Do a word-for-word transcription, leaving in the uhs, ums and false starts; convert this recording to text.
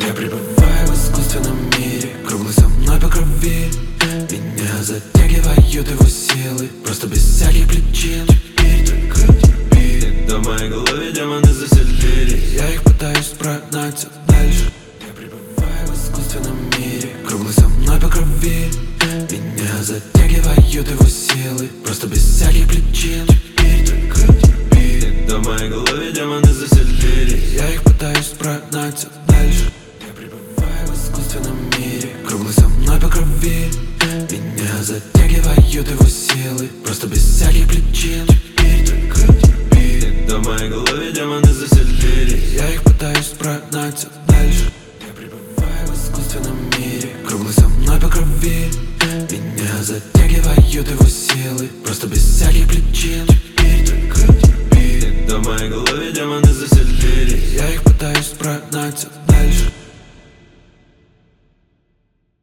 Я пребываю в искусственном мире, круглый со мной по крови. Меня затягивают его силы, просто без всяких причин. Теперь только теперь до моей головы демоны заселили. Я их пытаюсь прогнать все дальше. Я пребываю в искусственном мире, круглый со мной по крови. Меня затягивают его силы, просто без всяких причин. Теперь только теперь до моей головы демоны заселили. Я их пытаюсь прогнать все дальше. Я пребываю в искусственном мире, круглый со мной по крови. Меня затягивают его силы, просто без всяких причин. Теперь только теперь до моей головы демоны заселили. Я их пытаюсь прогнать все дальше. Я пребываю в искусственном мире, круглый со мной по крови. Меня затягивают его силы, просто без всяких причин. Теперь только теперь до моей головы демоны заселили. Я их пытаюсь прогнать все